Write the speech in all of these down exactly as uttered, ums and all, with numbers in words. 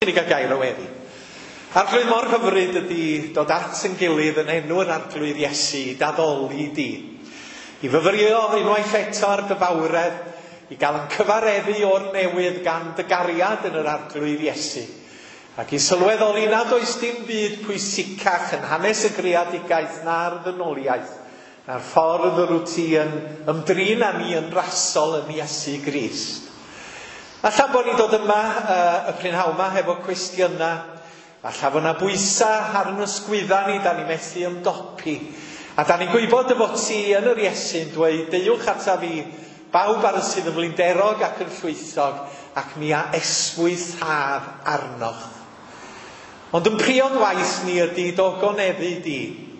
i gael gair o weddi. Arglwydd mor hyfryd ydy dod at yn gilydd yn enw'r arglwydd Iesu i daddoli di. I fyfyrio unwaith eto ar dy fawredd, i gael yn cyfareddu o'r newydd gan dy gariad yn yr arglwydd Iesu. Ac i sylweddoli nad oes dim byd pwysicach yn hanes y greadigaeth na'r ddynoliaeth, na'r ffordd yr wyt ti yn ymdrin â ni yn rasol yn Iesu Grist. Alla bod ni'n dod yma uh, y prynhawn yma hefo cwestiynau. Alla bod yna bwysau ar yn ysgwydda ni, da ni methu ymdopi. A da ni'n gwybod y fod ti yn yr Iesu'n dweud, deuwch ata fi, bawb ar y sydd yn flinderog ac yn llwythog, ac mi a eswythaf arnoch. Ond yn prion waith ni ydy dogoneddu di.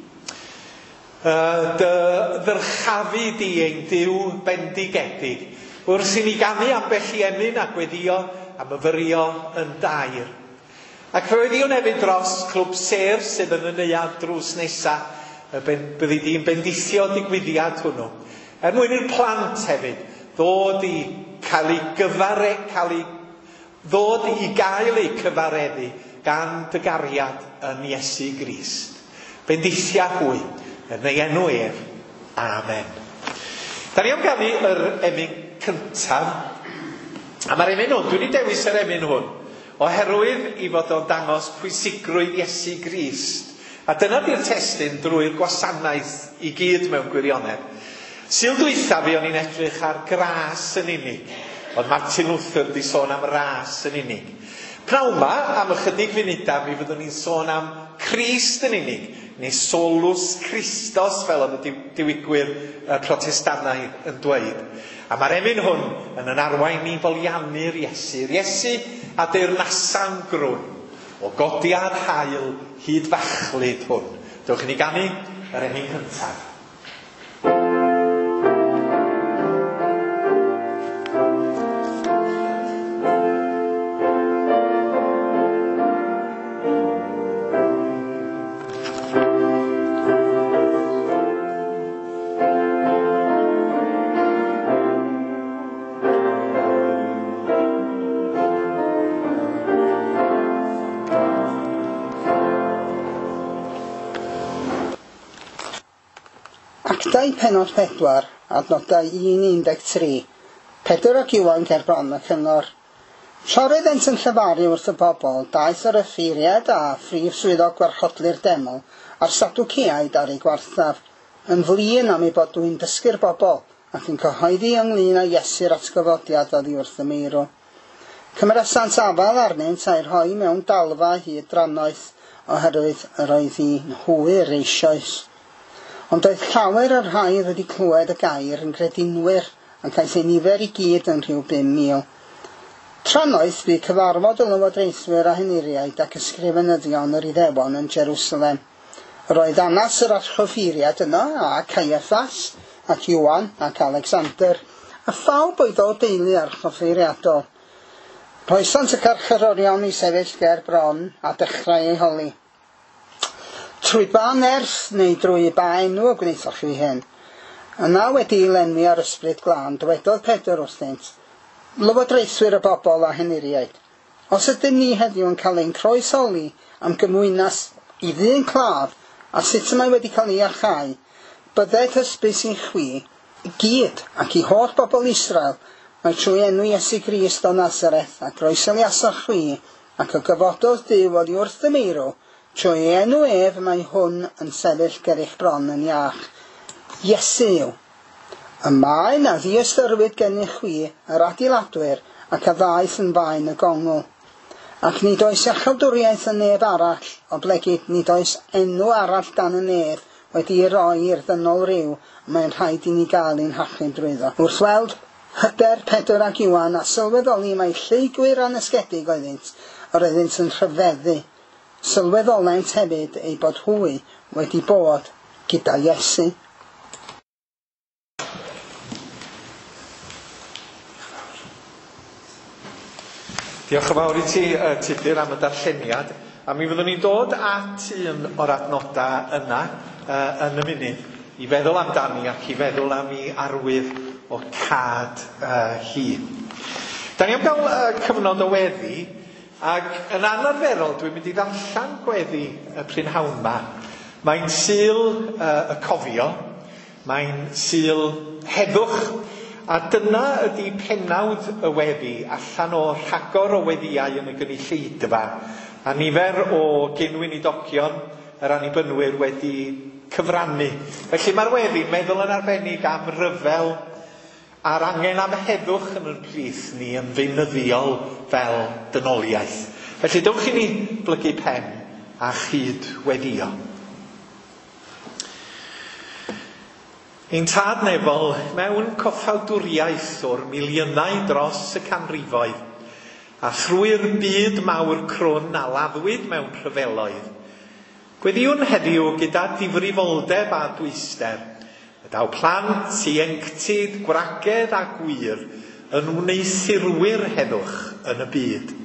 Uh, dy ddyrchafu di ein Duw bendigedig, wrth i ni ganu ambell i emyn a gweddio a myfyrio yn dair. Ac fe weddiwn hefyd dros clwb ser sydd yn y neuad drws nesaf, byddi di'n bendithio digwyddiad hwnnw. Er mwyn i'r plant hefyd ddod i cael ei gyfare, cael ei ddod i gael ei cyfareddu gan dy gariad yn Iesu Grist. Bendithia hwy, yn ei enw ef. Amen. Da ni am ganu yr emyn cyntaf, a mae'r emyn hwn, dwi wedi dewis yr emyn hwn, oherwydd i fod o'n dangos pwysigrwydd Iesu Grist. A dyna di'r testun drwy'r gwasanaeth i gyd mewn gwirionedd. Sil dwytha fi o'n i'n edrych ar gras yn unig, ond Martin Luther di sôn am ras yn unig. Pnawn ma, am ychydig funudau, mi fyddwn ni'n sôn am Crist yn unig, neu solus Christos, fel oedd y diwygwyr uh, protestannau yn dweud. A mae'r emyn hwn yn yn arwain i foliannu'r Iesu. Iesu a deyrnasa'n grwn, o godiad hael hyd fachlyd hwn. Dewch i ni ganu yr emyn cyntaf. Actau Pennod pedwar, adnodau un un deg tri, Pedr ac Iwan ger bron y cyngor. Siorydd ent yn llyfaru wrth y bobl, daeth yr effeiriad a phrif swyddog gwarchodlu'r deml a'r Sadwceaid ar ei gwarthaf, yn flin am ei bod dwi'n dysgu'r bobl ac yn cyhoeddi ynglyn â Iesu'r atgyfodiad oddi wrth y meirw. Cymeresant afal arnynt a'i rhoi mewn dalfa hyd drannoeth oherwydd yr oedd hi'n hwyr eisoes. Ond oedd llawer yr rhai wedi clywed y gair yn gredinwyr ac aeth ei nifer i gyd yn rhyw bum mil. Tranoeth bu cyfarfod y lywodraethwyr a heniriaid ac ysgrifenyddion yr Iddewon yn Jerusalem. Roedd Annas yr archoffeiriad yno a Caiaffas ac Iwan ac Alexander, a phawb oedd o deulu archoffeiriadol. Roesant y carcharorion i sefyll ger bron a dechrau ei holi. Trwy ba nerth neu drwy ba enw o gwneithoch chi hyn. Yna wedi ei lenwi ar ysbryd glân, dywedodd Pedr wrthynt, lywodraethwyr y bobl a heniriaid. Os ydym ni heddiw yn cael ein croesoli am gymwynas i ddyn claf a sut mae wedi cael ei archau, bydded hysbys i chwi, i gyd ac i holl bobl Israel, mae trwy enw Iesu Grist o Nazareth a groesoliasoch chwi ac o gyfododd Duw oddi wrth y meirw, trwy enw ef mae hwn yn sefyll ger eich bron yn iach. Iesu yw. Y maen a ddiystyrbyd gennych chwi yr adeiladwyr ac a ddaeth yn faen y gongl. Ac nid oes iachawdwriaeth yn neb arall, o blegyd nid oes enw arall dan y neb wedi'i roi i'r ddynol ryw, mae'n rhaid i ni gael ein hachub drwyddo. Wrth weld hyder Pedr ac Iwan a sylweddoli mae lleugwyr anesgedig oeddynt, yr oeddynt yn rhyfeddu. Sylweddolent hefyd ei bod hwy wedi bod gyda Iesu. Diolch yn fawr i ti, uh, Tudur, am y darlleniad. A mi fyddwn ni'n dod at un o'r adnodau yna uh, yn y munud i feddwl amdani ac i feddwl am ei arwydd o cad uh, hi. Da ni am gael uh, cyfnod o weddi, Ac yn anarferol, dwi'n mynd i ddarllen gweddi y prynhawn yma. Mae'n sul uh, y cofio, mae'n sul heddwch, a dyna ydy pennawd y weddi allan o rhagor o weddiau yn y gynulleidfa. A nifer o gynwynidogion yr annibynwyr wedi cyfrannu. Felly mae'r weddi'n meddwl yn arbennig am ryfel a'r angen am heddwch yn yr plith ni yn feunyddiol fel dynoliaeth. Felly dewch i ni blygu pen a chyd weddio. Ein tad nefol mewn coffawdwriaeth o'r miliynau dros y canrifoedd a thrwy'r byd mawr crwn a laddwyd mewn rhyfeloedd. Gweddiwn heddiw gyda difrifoldeb a dwyster, y daw plant ieuenctid, gwragedd a gwir yn wneithurwyr heddwch yn y byd.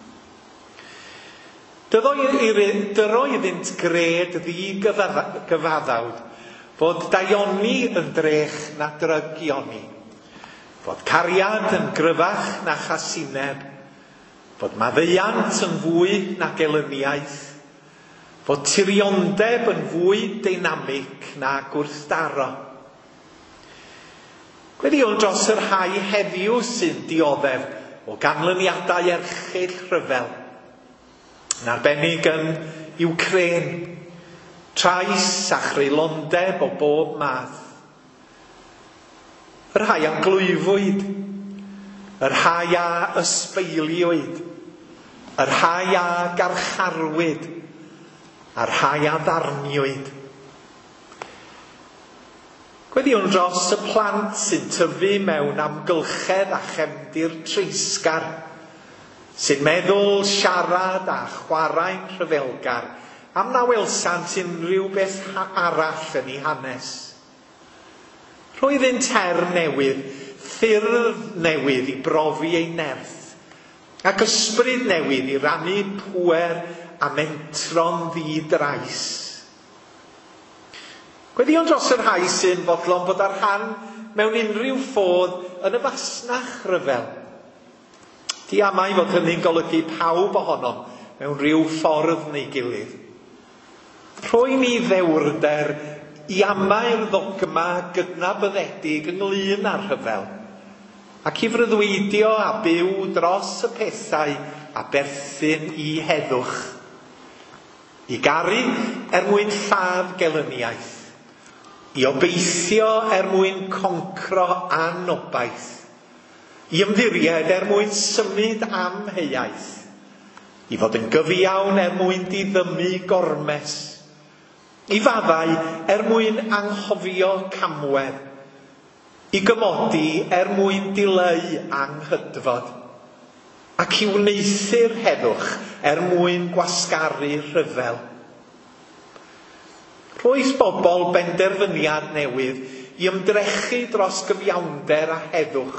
Dyro iddynt gred ddi-gyfaddawd bod daioni yn drech na drygioni, bod cariad yn gryfach na chasineb, bod maddeuant yn fwy na gelyniaeth, bod tiriondeb yn fwy dynamic na gwrthdaro. Gweddiwn dros yr rhai heddiw sy'n dioddef o ganlyniadau erchyll rhyfel, yn arbennig yn Ukraine, trais a chreulondeb o bob math. Yr rhai am glwyfwyd, yr rhai a ysbeiliwyd, yr rhai a garcharwyd, a'r rhai a ddarniwyd. Gweddiwn dros y plant sy'n tyfu mewn amgylchedd a chefndir treisgar, sy'n meddwl, siarad a chwarae'n rhyfelgar, am na welsant unrhyw beth arall yn ei hanes. Roedd yn ter newydd, ffyrdd newydd i brofi ei nerth, ac ysbryd newydd i rannu pŵer a mentron ddi-drais. Gweddiwn dros yr rhai sy'n fodlon bod ar rhan mewn unrhyw ffodd yn y fasnach rhyfel. Di amai fod hynny'n golygu pawb ohonom mewn rhyw ffordd neu gilydd. Rhoi ni ddewrder i amau'r ddogma gydnabyddedig ynglŷn â'r rhyfel, ac i freuddwydio a byw dros y pethau a berthyn i heddwch. I garu er mwyn lladd gelyniaeth, i obeithio er mwyn concro anobaith, i ymddiried er mwyn symud amheuaeth, i fod yn gyfiawn er mwyn diddymu gormes, i faddau er mwyn anghofio camwedd, i gymodi er mwyn dileu anghydfod, ac i wneithu'r heddwch er mwyn gwasgaru rhyfel. Roedd bobl benderfyniad newydd i ymdrechu dros gyfiawnder a heddwch.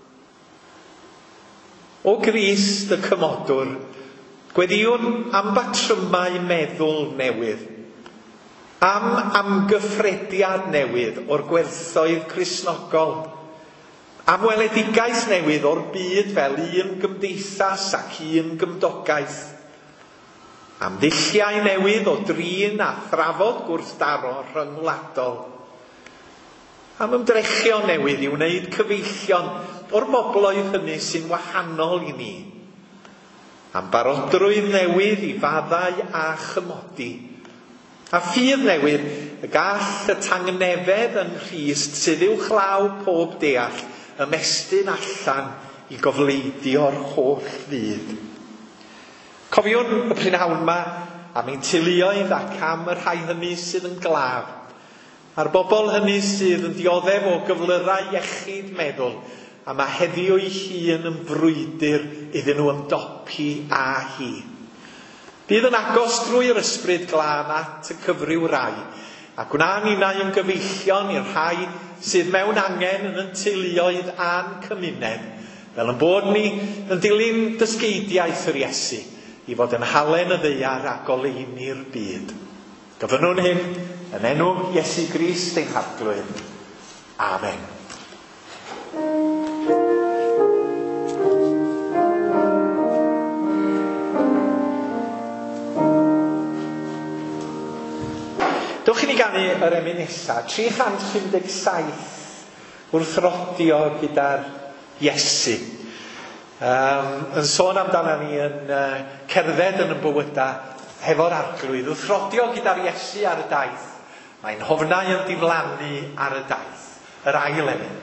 O Grist y Cymodwr, gweddiwn am batrymau meddwl newydd, am amgyffrediad newydd o'r gwerthoedd Cristnogol, am weledigaeth newydd o'r byd fel un gymdeithas ac un gymdogaeth, am ddilliau newydd o drin a thrafod gwrthdaro rhyngwladol, am ymdrechio newydd i wneud cyfeillion o'r bobloedd hynny sy'n wahanol i ni, am barodrwydd newydd i faddau a chymodi, a ffydd newydd y gall y tangnefedd yn Rhist sydd i'w chlaw pob deall ymestyn allan i gofleidio'r holl fyd. Cofiwn y prynhawn yma am ein teuluoedd ac am y rhai hynny sydd yn glaf, a'r bobl hynny sydd yn dioddef o gyflyrau iechyd meddwl, a mae heddiw ei hun yn frwydr iddyn nhw ymdopi â hi. Bydd yn agos drwy'r ysbryd glân at y cyfryw rai, ac wna'n unau yn gyfeillion i'r rhai sydd mewn angen yn y teuluoedd a'n cymuned, fel yn bod ni yn dilyn dysgeidiaeth yr Iesu, i fod yn halen y ddaear a goleuni'r byd. Gofynnwn hyn yn enw Iesu Grist ein Harglwyr. Amen. Dwch i ni ganu yr emyn nesaf, tri chant pum deg saith wrthrodio gyda'r Iesu. Um, yn sôn amdana ni yn uh, cerdded yn y bywyda hefo'r arglwydd, wrthrodio gyda'r Iesu ar y daith. Mae'n hofnau yn diflannu ar y daith, yr ail emyn.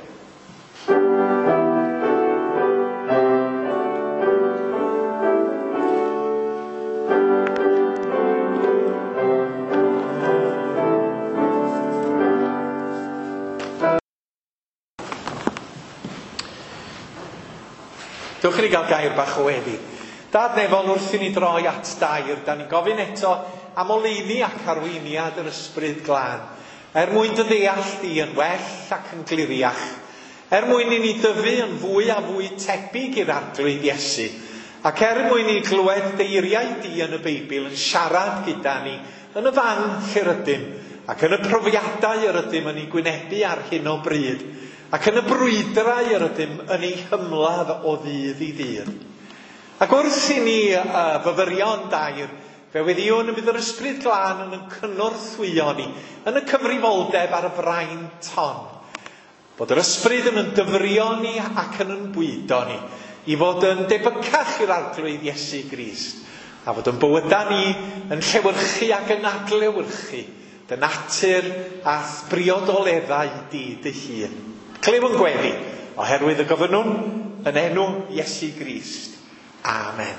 Dewch i ni gael gair bach o weddi. Dad Nefol, wrth i ni droi at dair, da ni'n gofyn eto am oleuni ac arweiniad yr ysbryd glân, er mwyn dy ddeall di yn well ac yn gliriach, er mwyn i ni dyfu yn fwy a fwy tebyg i'r arglwydd Iesu, ac er mwyn i ni glywed deiriau di yn y Beibl yn siarad gyda ni yn y fan lle rydym, ac yn y profiadau yr ydym yn ei gwynebu ar hyn o bryd, ac yn y brwydrau yr ydym yn ei hymladd o ddydd i ddydd. Ac wrth i ni uh, fyfyrio yn dair, fe weddiwn y bydd yr ysbryd glân yn yn cynorthwyo ni, yn y cyfrifoldeb ar y fraint hon, bod yr ysbryd yn yn dyfrio ni ac yn yn bwydo ni, i fod yn debycach i'r arglwydd Iesu Grist, a fod yn bywyda ni yn llewyrchu ac yn adlewyrchu dy natur a briodoleddau di dy hun. Clyw yn gweddi, oherwydd y gofynwn yn enw Iesu Grist. Amen.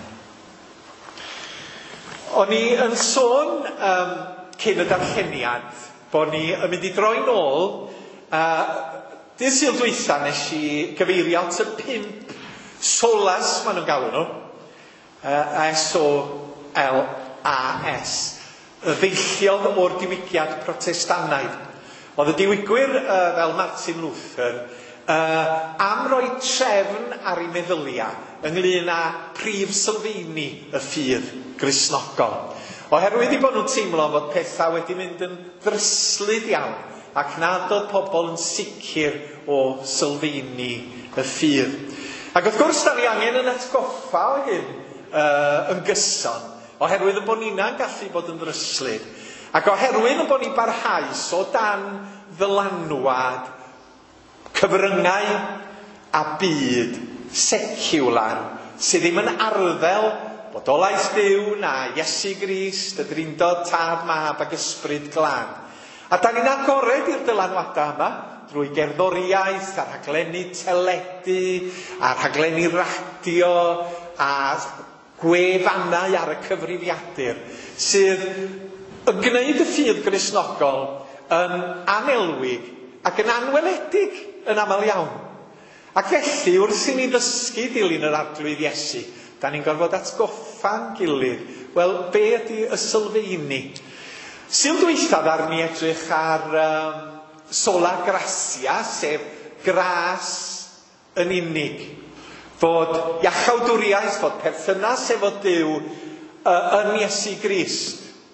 O'n i yn sôn um, cyn y darlleniad bod ni yn mynd i droi nôl, uh, dydd Sul dwytha nes i gyfeirio at y pimp solas maen nhw'n galw nhw, uh, S O L A S, y ddeilliodd o'r diwygiad Protestanaidd. Oedd y diwygwyr uh, fel Martin Luther uh, am roi trefn ar ei meddyliau ynglŷn â prif sylfaeni y ffydd Gristnogol. Oherwydd i bod nhw'n teimlo fod pethau wedi mynd yn ddryslyd iawn ac nad oedd pobl yn sicr o sylfaeni y ffydd. Ac wrth gwrs, da ni angen yn atgoffa o hyn uh, yn gyson, oherwydd y bod ni'n gallu bod yn ddryslyd. Ac oherwydd y bod ni'n barhaus o dan ddylanwad cyfryngau a byd seciwlar sydd ddim yn arddel bodolaeth Duw na Iesu Grist, y drindod Tad Mab ac ysbryd glân. A da ni'n agored i'r dylanwadau yma drwy gerddoriaeth a rhaglenni teledu a rhaglenni radio a gwefannau ar y cyfrifiadur sydd yn gwneud y ffydd Gristnogol yn anelwig ac yn anweledig yn aml iawn. Ac felly, wrth i ni ddysgu dilyn yr arglwydd Iesu, da ni'n gorfod atgoffa'n gilydd, wel, be ydy y sylfaeni? Sul dwytha ar ni edrych ar um, sola gracia, sef gras yn unig, fod iachawdwriaeth, fod perthynas efo Duw uh, yn Iesu Grist.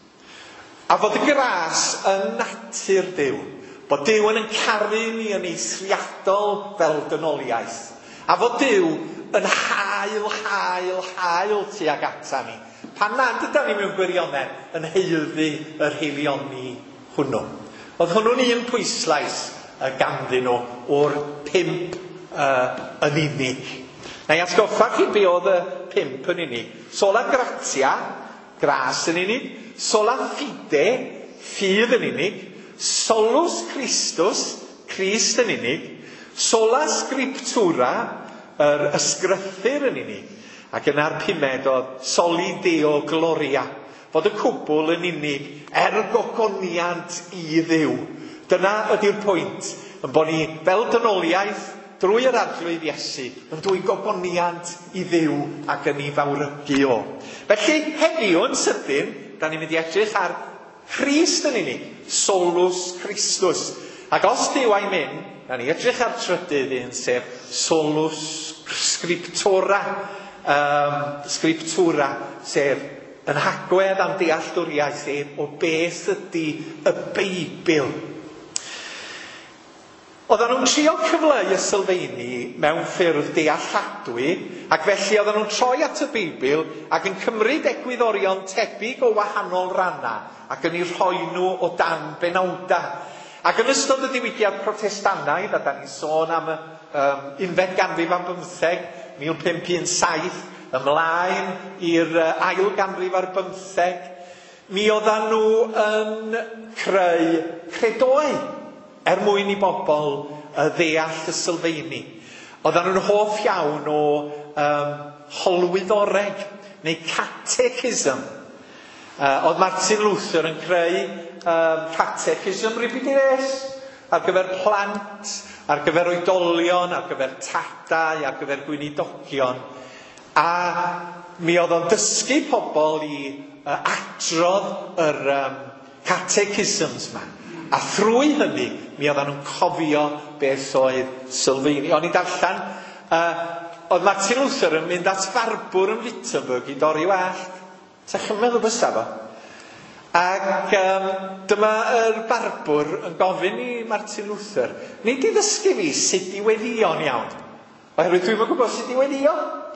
A fod y gras yn natur Duw, bod Duw yn yn caru ni yn eithriadol fel dynoliaeth, a fod Duw yn hael, hael, hael tuag ata ni, pan nad ydyn ni mewn gwirionedd yn heuddu yr heilioni hwnnw. Oedd hwnnw'n un pwyslais uh, ganddyn nhw o'r pimp uh, yn unig. Na i atgoffa chi be oedd y pimp yn unig. Sola gratia, gras yn unig, sola fide, ffydd yn unig, solus Christus, Crist yn unig, sola scriptura, yr ysgrythyr yn unig, ac yna'r pumed oedd soli Deo Gloria, fod y cwbl yn unig er gogoniant i Dduw. Dyna ydy'r pwynt, yn bod ni fel dynoliaeth drwy yr arglwydd Iesu, yn dwy gogoniant i Dduw ac yn ei fawrygu o. Felly, heddiw yn sydyn, da ni'n mynd i edrych ar Christ yn unig, solus Christus. Ac os Duw a'i mynd, da ni edrych ar trydydd un, sef solus scriptura, um, scriptura, sef yn hagwedd am dealltwriaeth o beth ydy y Beibl. Oedden nhw'n trio cyfleu y sylfaeni mewn ffyrdd dealladwy, ac felly oedden nhw'n troi at y Beibl ac yn cymryd egwyddorion tebyg o wahanol rannau ac yn ei rhoi nhw o dan benawda. Ac yn ystod y diwygiad Protestannaidd, a da ni'n sôn am y um, unfed ganrif am bymtheg, mil pump un saith, ymlaen i'r uh, ail ganrif ar bymtheg, mi oedden nhw yn creu credoau er mwyn i bobl uh, ddeall y sylfaeni. Oedden nhw'n hoff iawn o um, holwyddoreg neu catechism. Uh, oedd Martin Luther yn creu um, catechism ribidires ar gyfer plant, ar gyfer oedolion, ar gyfer tadau, ar gyfer gweinidogion. A mi oedd o'n dysgu pobl i uh, adrodd yr um, catechisms yma. A thrwy hynny, mi oedden nhw'n cofio beth oedd sylfaeni. O'n i darllen, uh, oedd Martin Luther yn mynd at farbwr yn Wittenberg i dorri wallt. Ta chi'n meddwl bysa fo? Ac um, dyma yr barbwr yn gofyn i Martin Luther, nid i ddysgu fi sut i wedio'n iawn. Oherwydd dwi'n gwybod sut i wedio.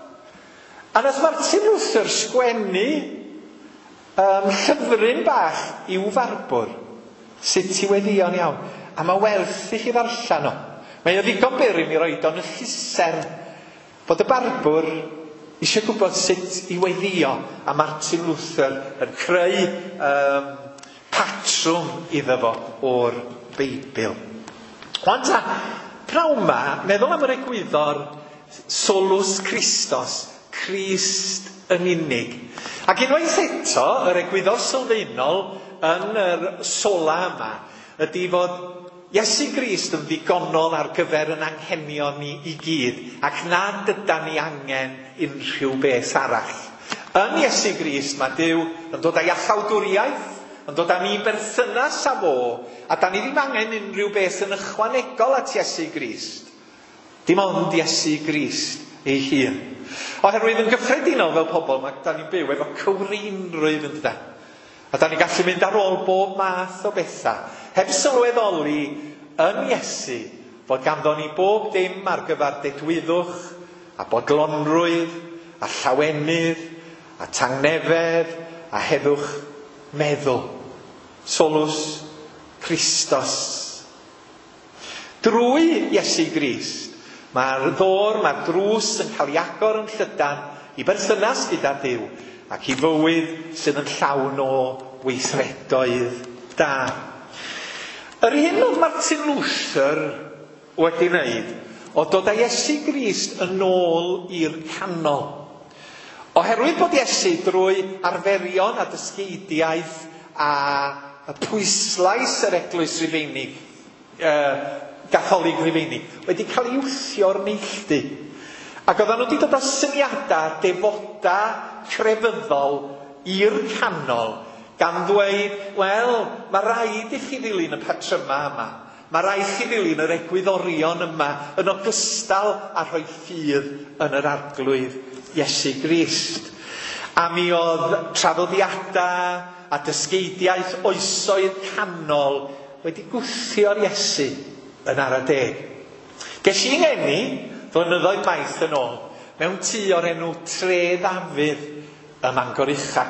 A nath Martin Luther sgwennu um, llyfryn bach i'w farbwr sut i wedio'n iawn. A mae werth i chi ddarllen o. Mae o ddigon byr i mi roed o'n y llusern bod y barbwr eisiau gwybod sut i weddio, a Martin Luther yn creu um, patrwm iddo fo o'r Beibl. Ond ta, pnawn ma, meddwl am yr egwyddor solus Christos, Crist yn unig. Ac unwaith eto, yr egwyddor sylfaenol yn yr sola yma ydy fod Iesu Grist yn ddigonol ar gyfer yn anghenion ni i gyd, ac nad ydan ni angen unrhyw beth arall. Yn Iesu Grist mae Duw yn dod â iachawdwriaeth, yn dod â ni berthynas â fo, a da ni ddim angen unrhyw beth yn ychwanegol at Iesu Grist. Dim ond Iesu Grist ei hun. Oherwydd yn gyffredinol fel pobl, mae da ni'n byw efo cywrinrwydd yn dda. A da ni gallu mynd ar ôl bob math o bethau, heb sylweddoli yn Iesu bod ganddo ni bob dim ar gyfer dedwyddwch, a bodlonrwydd, a llawenydd, a tangnefedd, a heddwch meddwl. Solus Christos. Drwy Iesu Grist, mae'r ddor, mae'r drws yn cael ei agor yn llydan i berthynas gyda Duw, ac i fywyd sydd yn llawn o weithredoedd da. Yr hyn oedd Martin Luther wedi wneud o dod â Iesu Grist yn ôl i'r canol. Oherwydd bod Iesu drwy arferion a dysgeidiaeth a y pwyslais yr Eglwys Rufeinig, uh, Gatholig Rufeinig, wedi cael ei wthio'r neilltu. Ac oedden nhw wedi dod â syniadau defoda crefyddol i'r canol, gan ddweud, wel, mae rhaid i chi ddilyn y patryma yma. Mae rhaid i chi ddilyn yr egwyddorion yma yn ogystal a rhoi ffydd yn yr arglwydd Iesu Grist. A mi oedd traddodiadau a dysgeidiaeth oesoedd canol wedi gwthio'r Iesu yn ara deg. Ges i'n ngeni, flynyddoedd maith yn ôl, mewn tŷ o'r enw Tre Ddafydd ym Mangor Ucha.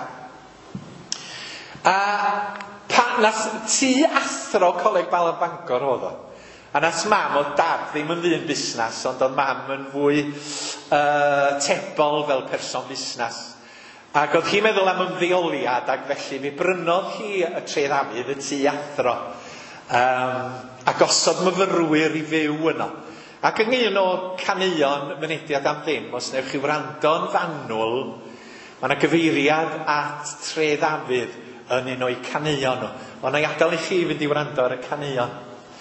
A pa, nas tŷ athro Coleg Bala Bangor oedd o. A nas mam o dad ddim yn ddyn busnas, ond oedd mam yn fwy uh, tebol fel person busnas. Ac oedd hi'n meddwl am ymddeoliad, ac felly mi brynodd hi y Tre Ddafydd, y tŷ athro, um, a gosod myfyrwyr i fyw yno. Ac yn un o caneuon mynediad am ddim, os newch chi wrando'n fanwl, mae yna gyfeiriad at Tre Ddafydd yn un o'i caneuon nhw. Ond na'i adael i chi fynd i wrando ar y caneuon.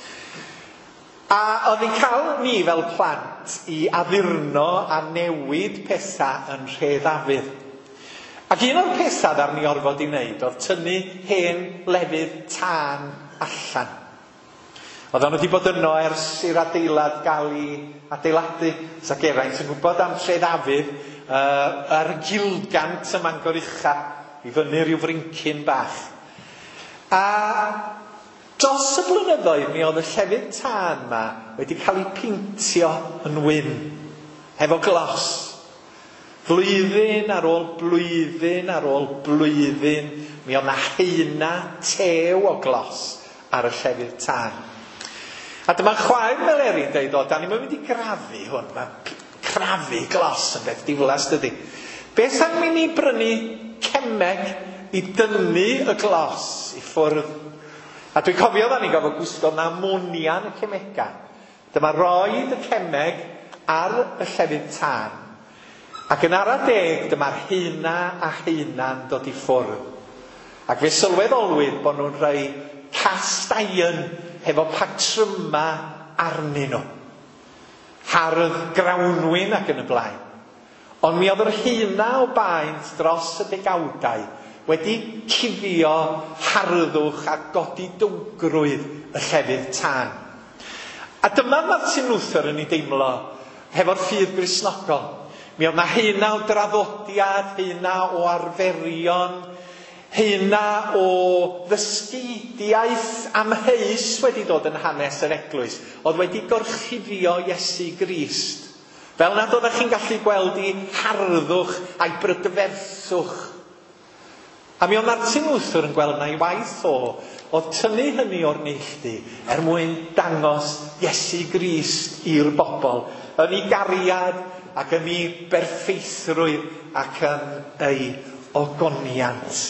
A oedd hi'n cael ni fel plant i addurno a newid pethau yn Tre Ddafydd. Ac un o'r pethau ddar ni orfod i wneud oedd tynnu hen lefydd tân allan. Oedden nhw wedi bod yno ers i'r adeilad gael ei adeiladu. Sa Geraint yn gwybod am Tre Ddafydd uh, ar y gilgant ym Mangor Ucha i fyny ryw frincyn bach. A Dros y blynyddoedd, mi oedd y llefydd tân yma wedi cael ei peintio yn wyn, hefo glos. Blwyddyn ar ôl blwyddyn ar ôl blwyddyn, mi oedd na heina tew o glos ar y llefydd tân. A dyma chwaer Meleri yn dweud, o, da ni'n mynd i grafu hwn, mae crafu glos yn beth diflas dydy. Beth am mynd i brynu cemeg i dynnu y glos i ffwrdd? A dwi'n cofio dda ni'n gofio gwisgo na amonia yn y cemega. Dyma roed y cemeg ar y llefydd tân. Ac yn ara deg, dyma'r heina a heina'n dod i ffwrdd. Ac fe sylweddolwyd bod nhw'n rhoi cast iron hefo patryma arnyn nhw. Hardd grawnwyn ac yn y blaen. Ond mi oedd yr heina o baent dros y degawdau wedi cuddio harddwch a godi dwgrwydd y llefydd tân. A dyma Martin Luther yn ei deimlo hefo'r ffydd Gristnogol. Mi oedd na heina o draddodiad, heina o arferion, heina o ddysgidiaeth amheus wedi dod yn hanes yr eglwys, oedd wedi gorchuddio Iesu Grist. Fel nad oeddech chi'n gallu gweld i harddwch a'i brydferthwch. A mi oedd Martin Luther yn gweld na'i waith o, oedd tynnu hynny o'r neilltu er mwyn dangos Iesu Grist i'r bobl, yn ei gariad ac yn ei berffeithrwydd ac yn ei ogoniant.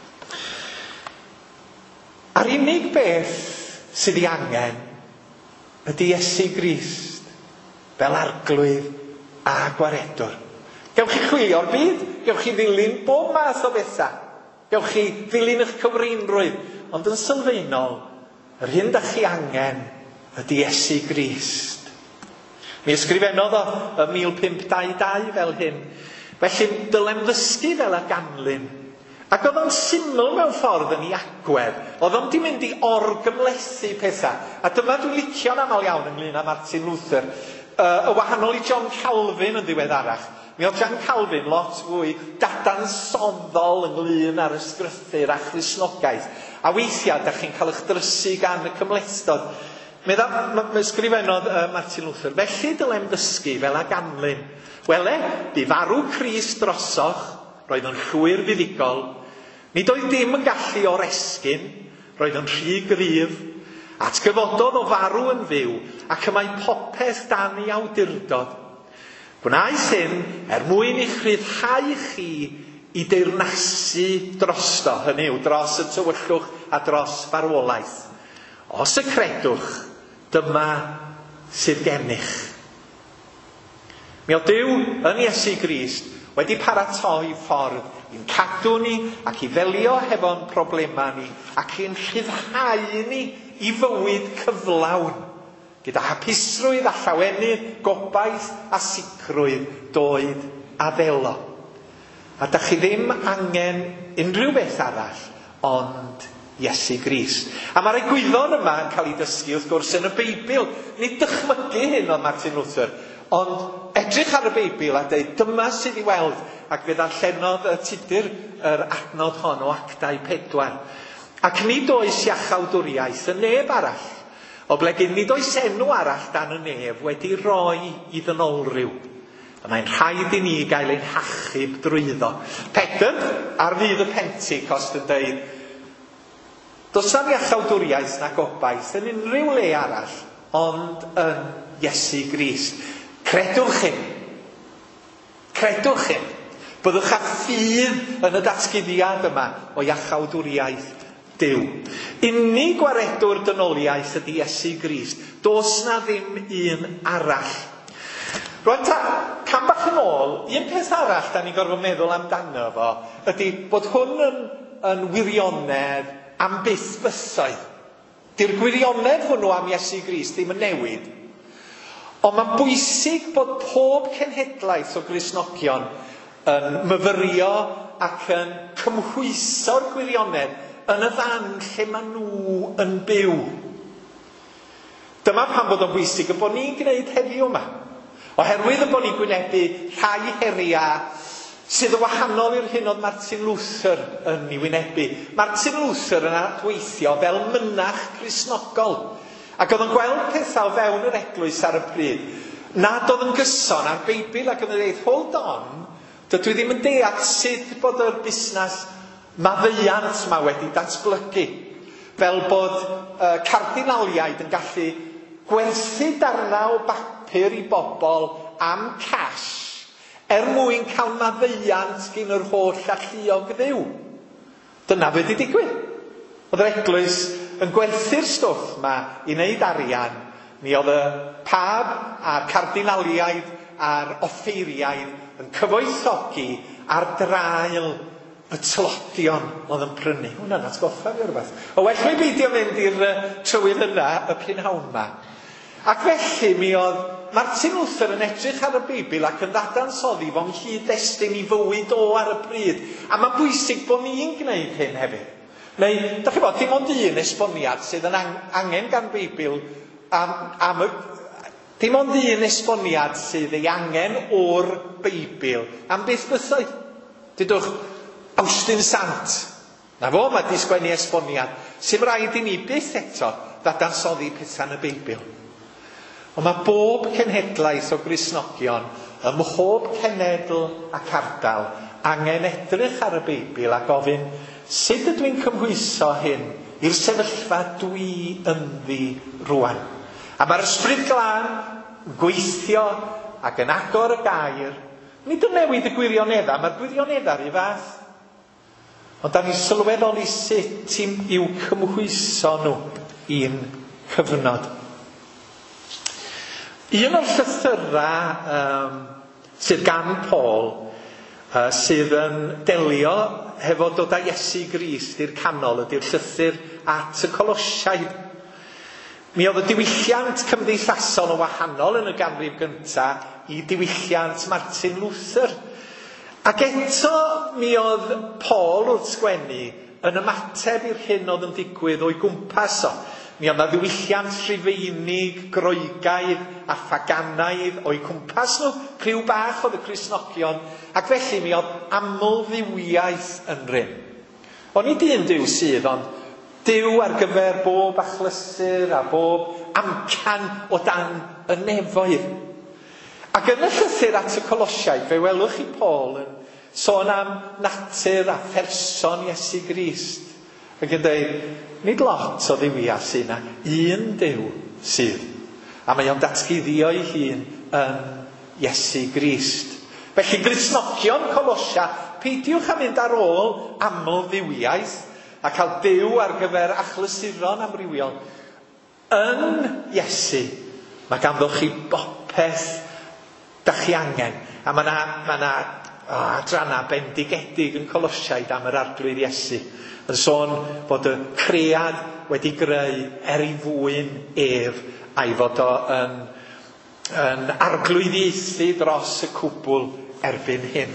A'r unig beth sydd ei angen ydy Iesu Grist fel arglwydd a gwaredwr. Gewch chi chwilio'r byd, gewch chi ddilyn bob math o bethau, gewch chi ddilyn eich cyfrinrwydd, ond yn sylfaenol, yr hyn da chi angen ydy Iesu Grist. Mi ysgrifennodd o y mil pump dau dau fel hyn. Felly dylem ddysgu fel y ganlyn. Ac oedd o'n syml mewn ffordd yn ei agwedd. Oedd o'n di mynd i orgymlethu pethau. A dyma dwi'n licio'n aml iawn ynglyn â Martin Luther. Uh, y wahanol i John Calvin yn ddiweddarach. Mi oedd John Calvin lot fwy dadansoddol ynglyn â'r ysgrythyr a Christnogaeth. A weithiau, da chi'n cael eich drysu gan y cymlethdod. Mae ysgrifennodd uh, Martin Luther, felly dylem dysgu fel a ganlyn. Wele, bu farw Crist drosoch, roedd yn llwyr fuddigol, nid oedd dim yn gallu oresgyn, roedd yn rhy gryf, atgyfododd o farw yn fyw, ac y mae popeth dan ei awdurdod. Gwnaeth hyn er mwyn i'ch rhyddhau chi i deyrnasu drosto, hynny yw, dros y tywyllwch a dros farwolaeth. Os y credwch, dyma sydd gennych. Mi o Duw yn Iesu Grist wedi paratoi ffordd i'n cadw ni ac i ddelio hefo'n problemau ni ac i'n rhyddhau ni i fywyd cyflawn gyda hapusrwydd a llawenydd, gobaith a sicrwydd doed a ddelo. A da chi ddim angen unrhyw beth arall ond Iesu Grist. A mae'r egwyddor yma yn cael ei dysgu wrth gwrs yn y Beibl. Nid dychmygu hyn o Martin Luther, ond edrych ar y Beibl a dweud dyma sydd i weld, ac fe ddarllenodd y tudur yr adnod hon o Actau pedwar. Ac nid oes iachawdwriaeth y neb arall, o blegyn nid oes enw arall dan y neb wedi roi i ddynolryw. A mae'n rhaid i ni gael ein hachub drwyddo. Pedr ar fydd y Pentecost yn dweud, does na'n iachawdwriaeth na gobaith yn unrhyw le arall, ond yn Iesu Grist. Credwch hyn. Credwch hyn. Byddwch a ffydd yn y datguddiad yma o iachawdwriaeth Duw. Unig gwaredwr dynoliaeth ydy Iesu Grist. Does na ddim un arall. Rwan ta, cam bach yn ôl, un peth arall da ni'n gorfod meddwl amdano fo, ydy bod hwn yn, yn wirionedd am byth bythoedd. Di'r gwirionedd hwnnw am Iesu Grist ddim yn newid. Ond mae'n bwysig bod pob cenhedlaeth o Gristnogion yn myfyrio ac yn cymhwyso'r gwirionedd yn y fan lle maen nhw yn byw. Dyma pan bod o'n bwysig y bod ni'n gwneud heddiw yma. Oherwydd y bod ni'n gwynebu rhai heriau sydd yn wahanol i'r hyn oedd Martin Luther yn ei wynebu. Martin Luther yn adweithio fel mynach Cristnogol, ac oedd yn gweld pethau o fewn yr eglwys ar y pryd, nad oedd yn gyson ar Beibl, ac yn dweud, hold on, dydw i ddim yn deall sut bod yr busnes maddeuant yma wedi datblygu, fel bod uh, cardinaliaid yn gallu gwerthu darna o bapur i bobl am cash, er mwyn cael maddeuant gyn yr holl alluog Dduw. Dyna wedi digwydd. Oedd yr eglwys yn gwerthu'r stwff yma i wneud arian. Mi oedd y pab a'r cardinaliaid a'r offeiriaid yn cyfoethogi ar drail y tlodion oedd yn prynu. Hwna'n atgoffa fi o rhywbeth. O well mi beidio mynd i'r uh, trywydd yna, y prynhawn yma. Ac felly mi oedd Martin Luther yn edrych ar y Beibl ac yn ddadansoddi fo'n cyd-destun i fywyd o ar y pryd. A mae'n bwysig bod ni'n gwneud hyn hefyd. Neu, da chi bod, dim ond un esboniad sydd yn angen gan Beibl am, am y... Dim ond un esboniad sydd ei angen o'r Beibl am beth bysau. Dydwch, Austin Sant. Na fo, mae di sgwennu esboniad. Sy'n rhaid i ni byth eto ddadansoddi pethau yn y Beibl. Ond mae bob cenhedlaeth o Gristnogion, ym mhob cenedl ac ardal, angen edrych ar y Beibl a gofyn sut ydw i'n cymhwyso hyn i'r sefyllfa dwi ynddi rwan. A mae'r ysbryd glân yn gweithio ac yn agor y gair. Nid yn newid y gwirioneddau, mae'r gwirioneddau rhy fath. Ond da ni'n sylweddoli sut i'w cymhwyso nhw i'n cyfnod. Un o'r llythyrau um, sydd gan Paul uh, sydd yn delio hefo dod â Iesu Grist i'r canol ydy'r llythyr at y Colosiaid. Mi oedd y diwylliant cymdeithasol yn wahanol yn y ganrif gyntaf i diwylliant Martin Luther. Ac eto mi oedd Paul wrth sgwennu yn ymateb i'r hyn oedd yn digwydd o'i gwmpas o. Mi oedd na ddiwylliant Rhufeinig, Groegaidd a Phaganaidd o'i cwmpas nhw, criw bach oedd y Cristnogion, ac felly mi oedd amldduwiaeth yn rym. Ond nid un Duw sydd, ond Duw ar gyfer bob achlysur a bob amcan o dan y nefoedd. Ac yn y llythyr at y Colosiaid, fe welwch chi Paul yn sôn am natur a pherson Iesu Grist. Ac yn dweud, nid lot o ddiwiau sy'n yna, un Duw sydd. A mae o'n datguddio ei hun yn Iesu Grist. Felly Gristnogion Colosia, peidiwch a mynd ar ôl amldduwiaeth a cael Duw ar gyfer achlysuron amrywiol. Yn Iesu, mae ganddoch chi bopeth da chi angen. A mae yna ma oh, adrana bendigedig yn Colosiaid am yr arglwydd Iesu. Yn sôn bod y cread wedi greu er i fwyn ef a'i fod o yn, yn arglwyddiaethu dros y cwbl erbyn hyn.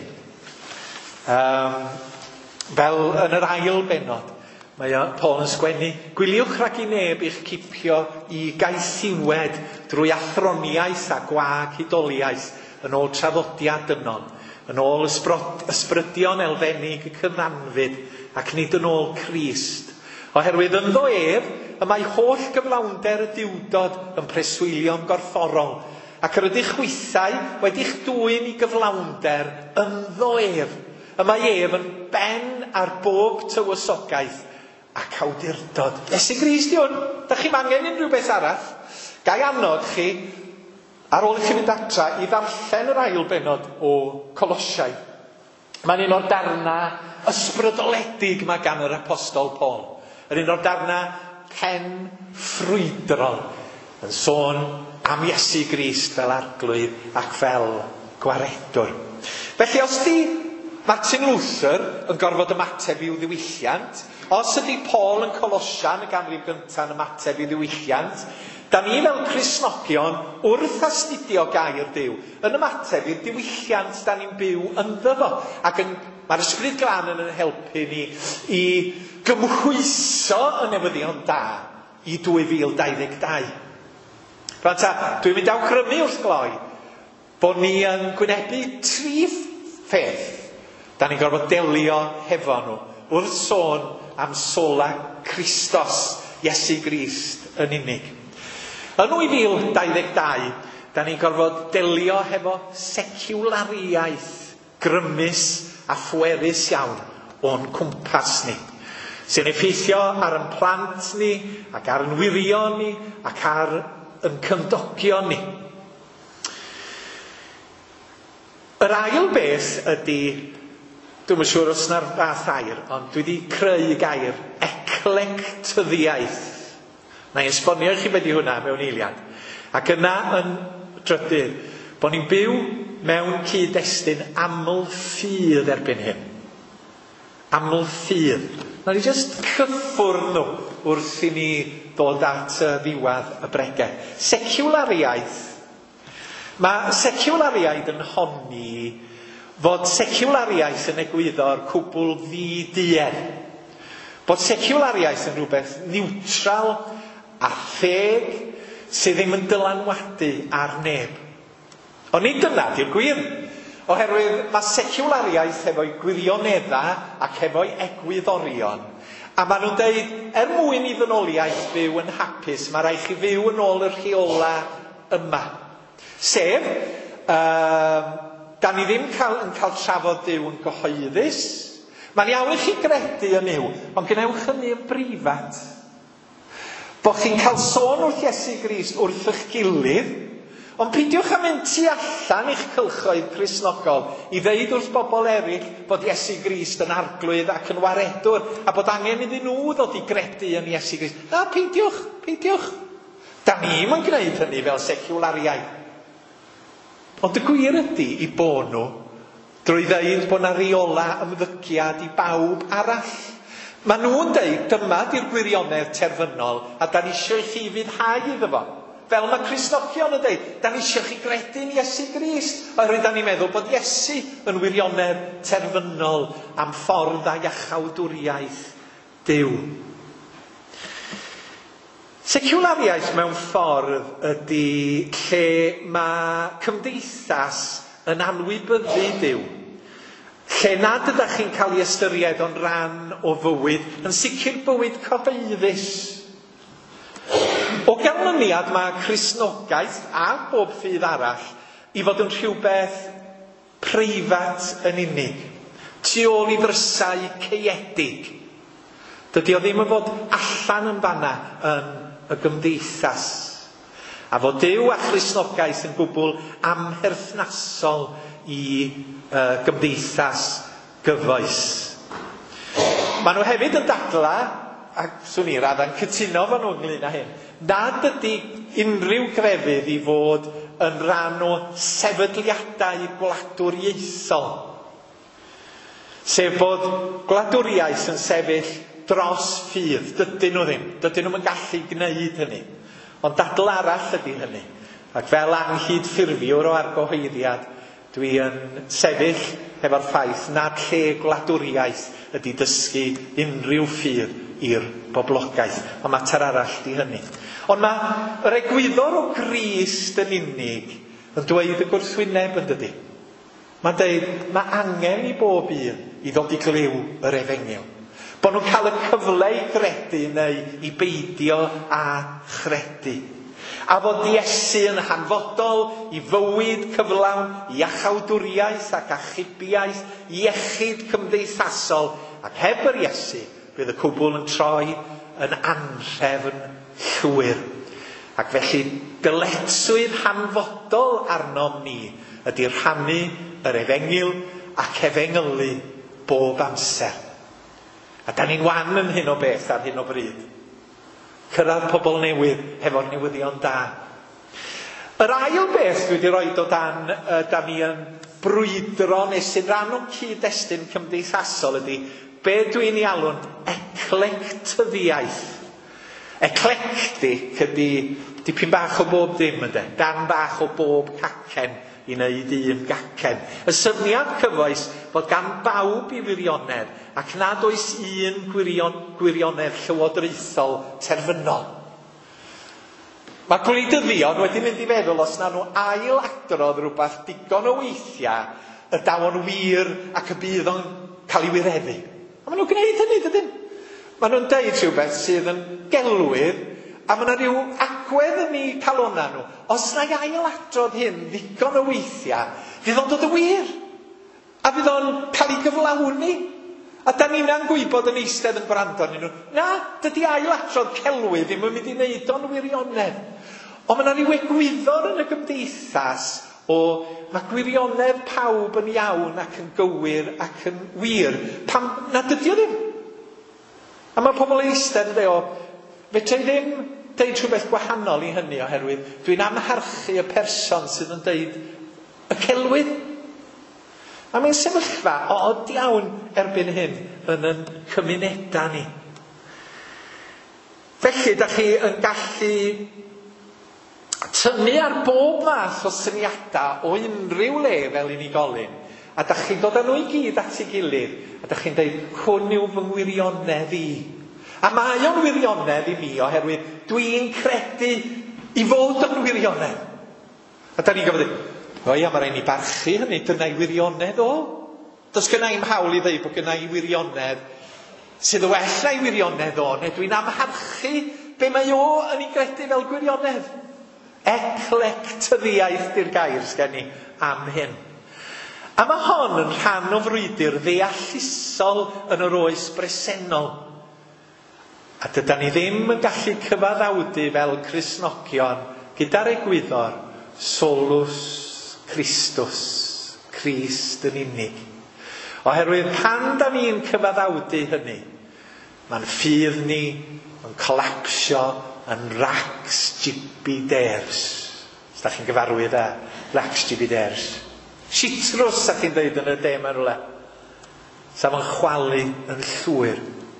Um, fel yn yr ail benod, mae Paul yn sgwennu, gwiliwch rhag i neb i'ch cipio i gaethiwed drwy athroniaeth a gwag hudoliaeth yn ôl traddodiad dynol, yn ôl ysbrydion elfennig y cyfanfyd, ac nid yn ôl Crist. Oherwydd ynddo ef, y mae holl gyflawnder y diwdod yn preswylio'n gorfforol, ac yr ydych chwythau wedi'ch dwyn i gyflawnder ynddo ef. Y mae ef yn ben ar bob tywysogaeth ac awdurdod. Iesu Grist yw, da chi'n angen unrhyw beth arall. Gai annog chi, ar ôl i chi fynd adra, i ddarllen yr ail benod o Colosiaid. Mae'n un o'r darna ysbrydoledig mae gan yr apostol Paul. Yr un o'r darna pen ffrwydrol yn sôn am Iesu Grist fel arglwydd ac fel gwaredwr. Felly os di Martin Luther yn gorfod ymateb i'w ddiwylliant, os ydi Paul yn Colosia yn y ganrif gyntaf yn ymateb i'w ddiwylliant, da ni fel Cristnogion wrth astudio gair Duw yn ymateb i'r diwylliant da ni'n byw ynddo fo. Ac yn, mae'r ysbryd glân yn helpu ni i gymhwyso y newyddion da i dwy fil dau ddeg dau. Rwan ta, dwi'n mynd awgrymu wrth gloi bod ni yn gwynebu tri pheth Da ni'n gorfod delio hefo nhw wrth sôn am sola Christos, Iesu Grist yn unig. Yn nwy fil dau ddeg dau, da ni'n gorfod delio hefo seciwlariaeth grymus a phwerus iawn o'n cwmpas ni, sy'n effeithio ar yn plant ni, ac ar yn wirion ni, ac ar yn cymdogion ni. Yr ail beth ydy, dwi'n yn siŵr os yna'r fath air, ond dwi wedi creu gair eclectyddiaeth. Na i esbonio i chi beth i hwnna mewn eiliad. Ac yna yn drydydd, bod ni'n byw mewn cyd-destun aml ffydd erbyn hyn. Aml ffydd. Na ni jyst cyffwrdd nhw wrth i ni ddod at y ddiwedd y bregau. Seciwlariaeth. Mae seciwlariaeth yn honni fod seciwlariaeth yn egwyddo'r cwbl fi-dien. Bod seciwlariaeth yn rhywbeth niwtral a theg sydd ddim yn dylanwadu ar neb. Ond nid dyna di'r gwir. Oherwydd mae seciwlariaeth efo'i gwirioneddau ac efo'i egwyddorion. A maen nhw'n dweud, er mwyn i ddynoliaeth fyw yn hapus, mae rhaid chi fyw yn ôl y rheola yma. Sef, uh, da ni ddim cael, yn cael trafod Duw yn gyhoeddus. Mae'n iawn i chi gredu yn yw, ond gwnewch hynny yn brifat. Bod chi'n cael sôn wrth Iesu Grist wrth eich gilydd, ond peidiwch am mynd tu allan i'ch cylchoedd Cristnogol i ddeud wrth bobl eraill bod Iesu Grist yn arglwydd ac yn waredwr, a bod angen iddyn nhw ddod i gredu yn Iesu Grist. Na, peidiwch, peidiwch. Da ni'n yn gwneud hynny fel seciwlariaeth. Ond y gwir ydy i bod nhw drwy ddeud bod na reola ymddygiad i bawb arall. Maen nhw'n deud dyma di'r gwirionedd terfynol a da ni eisiau chi fyddhau iddo fo. Fel mae Cristnogion yn deud, da ni eisiau chi gredu'n Iesu Grist. Oherwydd da ni'n meddwl bod Iesu yn wirionedd terfynol am ffordd a iachawdwriaeth Duw. Seciwlariaeth mewn ffordd ydy lle mae cymdeithas yn anwybyddu Duw. Lle nad ydych chi'n cael ei ystyried o'n rhan o fywyd, yn sicr bywyd cyhoeddus. O ganlyniad mae Cristnogaeth a bob ffydd arall i fod yn rhywbeth preifat yn unig, tu ôl i ddrysau caeedig. Dydy o ddim yn fod allan yn fanna yn y gymdeithas. A fod Duw a Cristnogaeth yn gwbl amherthnasol i uh, gymdeithas gyfoes. Maen nhw hefyd yn dadla, ac swn i radda'n cytuno fan nhw ynglyn â hyn, nad ydy unrhyw grefydd i fod yn rhan o sefydliadau gwladwriaethol. Sef bod gwladwriaeth yn sefyll dros ffydd. Dydyn nhw ddim. Dydyn nhw'n gallu gwneud hynny. Ond dadl arall ydy hynny. Ac fel anghyd ffurfiwr o argyhoeddiad, dwi yn sefyll efo'r ffaith nad lle gwladwriaeth ydy dysgu unrhyw ffydd i'r boblogaeth. Ond mater arall di hynny. Ond mae yr egwyddor o Grist yn unig yn dweud y gwrthwyneb yn dydy. Mae'n dweud, mae angen i bob un i ddod i gliw yr efengyl. Bod nhw'n cael y cyfle i gredu neu i beidio a chredu. A fod Iesu yn hanfodol i fywyd cyflawn, i achawdwriaeth ac achubiaeth, iechyd cymdeithasol, ac heb yr Iesu bydd y cwbl yn troi yn anhrefn llwyr. Ac felly dyletswydd hanfodol arnom ni ydy rhannu yr efengyl ac efengylu bob amser. A da ni'n wan yn hyn o beth ar hyn o bryd. Cyrraedd pobl newydd hefo'r newyddion da. Yr ail beth dwi wedi rhoi o dan, uh, da ni yn brwydro neu sy'n rhan o cyd-destun cymdeithasol ydy be dwi'n ei alw'n eclectyddiaeth. Eclectic ydy dipyn bach o bob dim ydy. Dan bach o bob cacen i wneud un gacen. Y syniad cyfoes bod gan bawb i wirionedd ac nad oes un gwirion, gwirionedd llywodraethol terfynol. Mae gwleidyddion wedi mynd i feddwl os na nhw ail adrodd rhywbeth digon o weithiau y dawon wir ac y bydd o'n cael ei wireddu. A maen nhw'n gwneud hynny, dydyn? Maen nhw'n deud rhywbeth sydd yn gelwydd, a mae yna rhyw agwedd yn ei calonna nhw. Os na i ailadrodd hyn ddigon o weithiau, fydd o'n dod y wir. A fydd o'n cael ei gyflawni. A da ni'n gwybod yn eistedd yn gwrando ni nhw. Na, dydy ailadrodd celwydd ddim yn mynd i wneud o'n wirionedd. Ond mae yna rhyw egwyddor yn y gymdeithas o mae gwirionedd pawb yn iawn ac yn gywir ac yn wir. Pam na dydy o ddim. A mae pobl yn eistedd yn dweud, fedra i ddim deud rhywbeth gwahanol i hynny oherwydd dwi'n amharchu y person sydd yn deud y celwydd. A mae'n sefyllfa od iawn erbyn hyn yn yn cymunedau ni. Felly, da chi yn gallu tynnu ar bob math o syniadau o unrhyw le fel unigolyn, a da chi'n dod â nhw i gyd at ei gilydd, a da chi'n dweud, hwn yw fy ngwirionedd i. A mae o'n wirionedd i mi oherwydd dwi'n credu i fod yn wirionedd. A da ni'n gofod, o ia, mae rhaid ni barchu hynny, dyna i wirionedd o. Does gyna i'n hawl i ddeud bod gyna i wirionedd sydd y well na i wirionedd o, neu dwi'n amharchu be mae o yn ei gredu fel gwirionedd. Eclectyddiaeth di'r gair sgen ni am hyn. A mae hon yn rhan o frwydr ddeallusol yn yr oes bresennol. A dyda ni ddim yn gallu cyfaddawdu fel Cristnogion gyda'r egwyddor solus Christus, Crist yn unig. Oherwydd pan da ni'n cyfaddawdu hynny, mae'n ffydd ni yn colapsio yn rags gibiders. Os da chi'n gyfarwydd â rags gibiders. Shitrws, sa chi'n dweud yn y de yma rwle. Sa fo'n chwalu yn llwyr.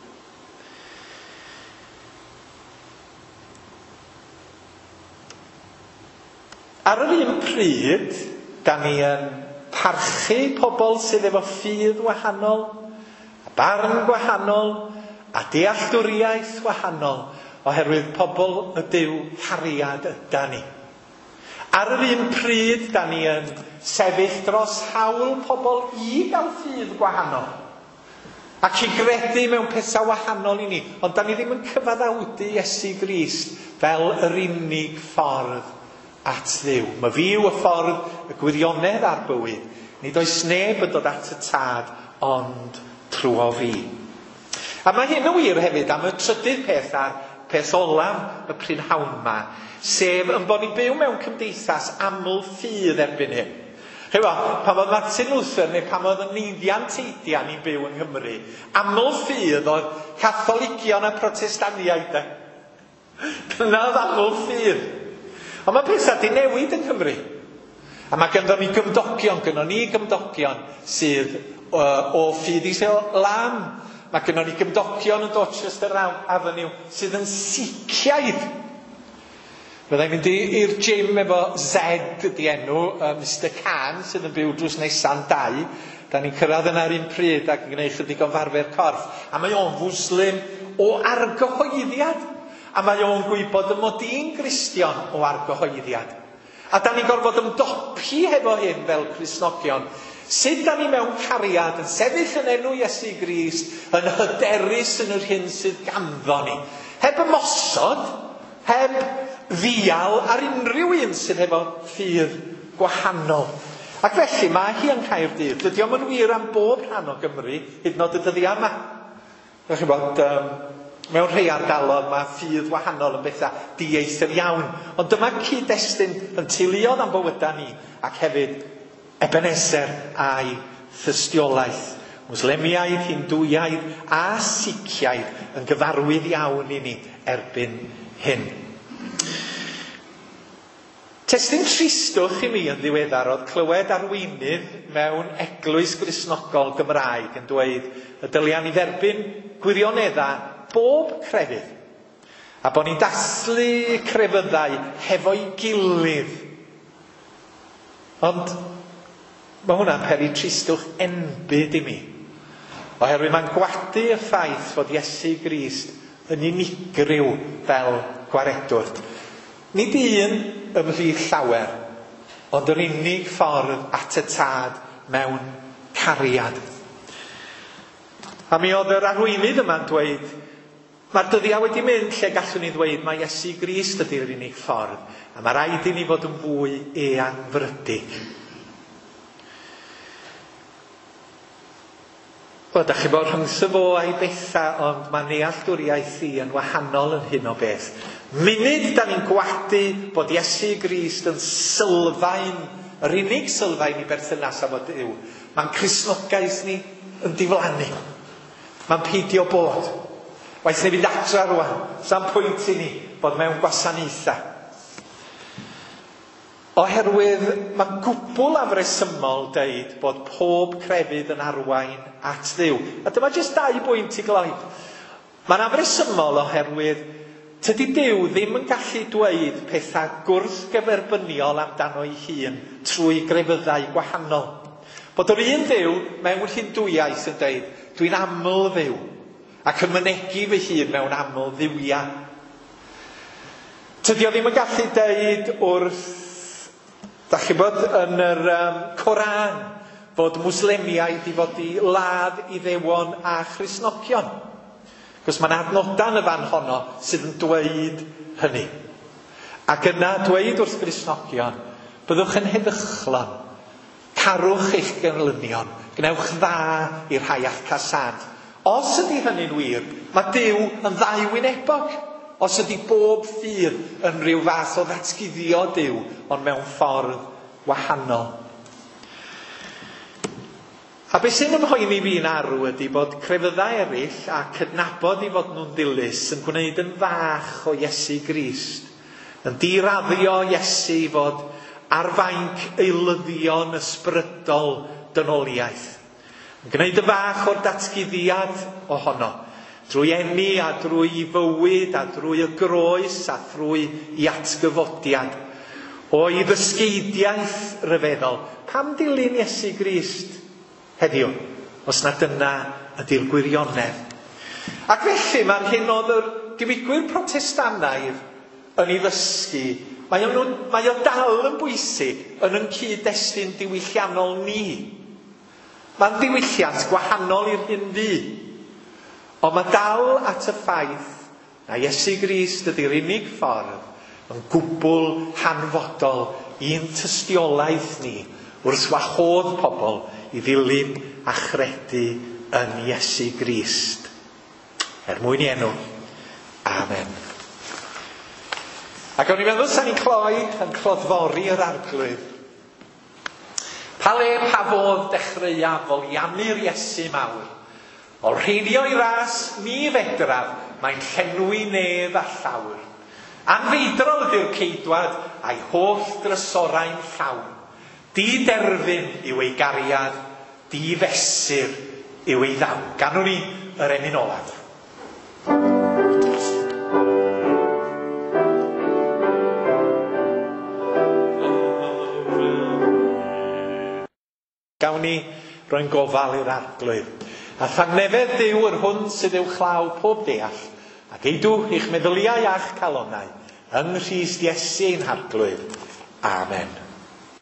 Ar yr un pryd, da ni yn parchu pobl sydd efo ffydd wahanol, a barn gwahanol, a dealltwriaeth wahanol, oherwydd pobl y Duw hariad yda ni. Ar yr un pryd, da ni yn sefyll dros hawl pobl i gael ffydd gwahanol, ac i gredu mewn pethau wahanol i ni, ond da ni ddim yn cyfaddawdu Iesu Grist fel yr unig ffordd at Dduw. Mae fi yw y ffordd, y gwirionedd a'r bywyd. Nid oes neb yn dod at y tad, ond trwy o fi. A mae hyn yn wir hefyd am y trydydd peth a'r peth olaf y prynhawn yma, sef yn bod ni byw mewn cymdeithas aml ffydd erbyn hyn. Chyfo, pan oedd Martin Luther neu pan oedd y neiddian teidian i'n byw yng Nghymru, aml ffydd oedd Catholigion a Protestaniaid. Dyna oedd aml ffydd. Ond mae pethau di newid yng Nghymru. A mae gynno ni gymdogion, gynno ni gymdogion sydd uh, o ffydd Islam. Mae gynno ni gymdogion yn Dorchester Avenue sydd yn siciaidd. Fyddai'n mynd i'r gym efo Z ydi enw, uh, Mister Khan sydd yn byw drws nesa'n dau. Da ni'n cyrraedd yna'r un pryd ac yn gwneud chydig o farfer corff. A mae o'n fwslim o argyhoeddiad. A mae o'n gwybod y mod i'n Gristion o argyhoeddiad. A da ni'n gorfod ymdopi hefo hyn fel Cristnogion. Sut da ni mewn cariad yn sefyll yn enw Iesu Grist, yn hyderus yn yr hyn sydd ganddo ni. Heb ymosod, heb ddial ar unrhyw un sydd efo ffydd gwahanol. Ac felly mae hi yn Caerdydd. Dydy o'm yn wir am bob rhan o Gymru, hyd yn oed y dyddiau yma. Rydych chi'n bod, um, mewn rhai ardalodd mae ffydd wahanol yn bethau dieithr iawn. Ond dyma cyd-destun yn teuluodd am bywydau ni, ac hefyd Ebenezer a'i thystiolaeth. Mwslemiaid, Hindwaidd a Siciaid yn gyfarwydd iawn i ni erbyn hyn. Testun tristwch i mi yn ddiweddar oedd clywed arweinydd mewn eglwys Gristnogol Gymraeg yn dweud y dylian i dderbyn gwirioneddau bob crefydd a bod ni'n dathlu crefyddau hefo'i gilydd. Ond mae hwnna'n peri tristwch enbyd i mi, oherwydd mae'n gwadu y ffaith fod Iesu Grist yn unigryw fel gwaredwr. Nid un ymhlith llawer, ond yr unig ffordd at y tad mewn cariad. A mi oedd yr arweinydd yma'n dweud, mae'r dyddiau wedi mynd lle gallwn ni ddweud mae Iesu Grist ydy'r unig ffordd, a mae rhaid i ni fod yn fwy eangfrydig. O, da chi bod rhwng fo a'i betha, ond mae nealltwriaeth i yn wahanol yn hyn o beth. Munud da ni'n gwadu bod Iesu Grist yn sylfaen, yr unig sylfaen i berthynas â fod Duw, mae'n Cristnogaeth ni yn diflannu. Mae'n peidio bod. Waeth ni fynd adra rwan, sa'n pwynt i ni bod mewn gwasanaethau. Oherwydd mae'n gwbl afresymol deud bod pob crefydd yn arwain at Dduw. A dyma jyst dau bwynt i gloi. Mae'n afresymol oherwydd tydi Duw ddim yn gallu dweud pethau gwrthgyferbyniol amdano ei hun trwy grefyddau gwahanol. Bod yr un Dduw mewn Hindŵiaeth yn deud, dwi'n aml Dduw, ac yn mynegu fy hun mewn aml dduwiau. Tydi o ddim yn gallu deud wrth, da chi bod yn yr um, Coran, fod Mwslemiaid i fod i ladd i ddewon a Christnogion. Cos mae'n adnodau yn y fan honno sydd yn dweud hynny. Ac yna dweud wrth Christnogion, byddwch yn heddychlon, carwch eich gynlynion, gnewch dda i'r rhai a'ch casad. Os ydy hynny'n wir, mae Duw yn ddaiwynebog. Os ydy bob ffydd yn rhyw fath o ddatguddio Duw, ond mewn ffordd wahanol. A beth sy'n ymhoeni fi'n arw ydy bod crefyddau eraill a cydnabod i fod nhw'n dilys yn gwneud yn fach o Iesu Grist, yn diraddio Iesu i fod ar fainc eilyddion ysbrydol dynoliaeth. Yn gwneud y fach o'r datguddiad ohono, drwy eni a drwy fywyd a drwy y groes a drwy i atgyfodiad, o'i ddysgeidiaeth ryfeddol. Pam dilyn Iesu Grist heddiw, os na dyna ydy'r gwirionedd. Ac felly mae'r hyn oedd yr diwygwyr Protestanaidd yn ei ddysgu, mae o, mae o dal yn bwysig yn yn cyd-destun diwylliannol ni. Mae'n diwylliant gwahanol i'r hyn fi. Ond mae dal at y ffaith na Iesu Grist ydy'r unig ffordd yn gwbl hanfodol i'n tystiolaeth ni wrth wahodd pobl i ddilyn a chredu yn Iesu Grist. Er mwyn i enw. Amen. Ac o'n i'n meddwl sa'n ni'n cloi yn cloddfori yr arglwydd. Pa le pa fodd dechreuaf foliannu'r Iesu mawr. O rheinio i ras mi fedraf, mae'n llenwi nedd a llawr. Anfeidrol ydy'r ceidwad a'i holl drysorau'n llawn. Di-derfyn yw ei gariad, di-fesur yw ei ddawn. Ganwn ni yr emyn olaf. Gawn ni roi'n gofal i'r arglwydd. A thangnefedd Duw yr hwn sydd i'w chlaw pob deall, ac eidw i'ch meddyliau a'ch calonnau, yng Nghrist Iesu ein harglwydd. Amen.